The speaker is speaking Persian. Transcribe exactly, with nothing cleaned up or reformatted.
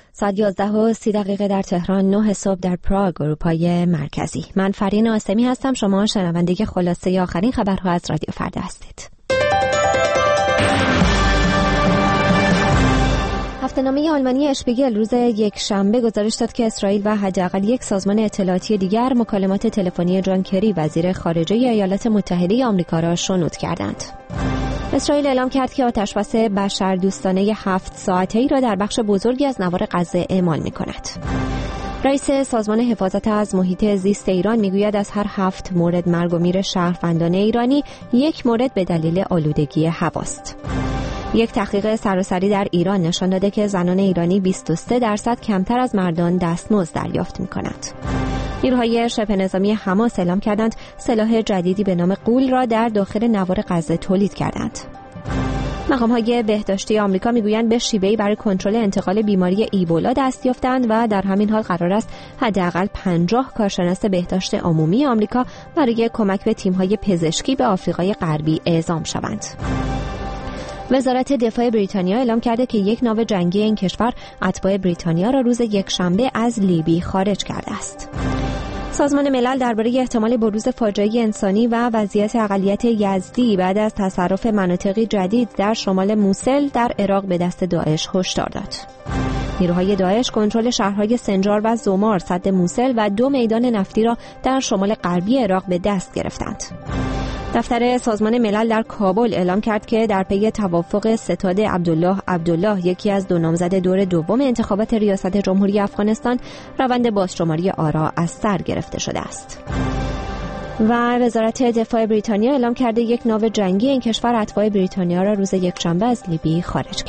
ساعت یازده و سی دقیقه در تهران، نه صبح در پراگ، اروپای مرکزی. من فرین آسمی هستم. شما شنونده خلاصه آخرین خبرها از رادیو فردا هستید. هفته‌نامه آلمانی اشپیگل روز یک شنبه گزارش داد که اسرائیل و حداقل یک سازمان اطلاعاتی دیگر مکالمات تلفنی جان کری وزیر خارجه ایالات متحده آمریکا را شنود کردند. اسرائیل اعلام کرد که آتشبس بشردوستانه هفت ساعته‌ای را در بخش بزرگی از نوار غزه اعمال می‌کند. رئیس سازمان حفاظت از محیط زیست ایران میگوید از هر هفت مورد مرگ و میر شهروندان ایرانی یک مورد به دلیل آلودگی هواست. یک تحقیق سراسری در ایران نشان داده که زنان ایرانی بیست و سه درصد کمتر از مردان دستمزد دریافت می‌کنند. نیروهای شبه نظامی حماس اعلام کردند سلاح جدیدی به نام غول را در داخل نوار غزه تولید کردند. مقام‌های بهداشتی آمریکا میگویند به شیوهی برای کنترل انتقال بیماری ایبولا دست یافتند و در همین حال قرار است حداقل پنجاه کارشناس بهداشت عمومی آمریکا برای کمک به تیم‌های پزشکی به آفریقای غربی اعزام شوند. وزارت دفاع بریتانیا اعلام کرده که یک ناو جنگی این کشور اتباع بریتانیا را روز یکشنبه از لیبی خارج کرده است. سازمان ملل درباره احتمال بروز فاجعه انسانی و وضعیت اقلیت یزدی بعد از تصرف مناطقی جدید در شمال موسل در عراق به دست داعش هشدار داد. نیروهای داعش کنترل شهرهای سنجار و زمار سد موسل و دو میدان نفتی را در شمال غربی عراق به دست گرفتند. دفتر سازمان ملل در کابل اعلام کرد که در پی توافق ستاد عبدالله عبدالله یکی از دو نامزد دور دوم انتخابات ریاست جمهوری افغانستان روند بازشماری آرا از سر گرفته شده است. و وزارت دفاع بریتانیا اعلام کرده یک ناو جنگی این کشور اتباع بریتانیا را روز یکشنبه از لیبی خارج کرد.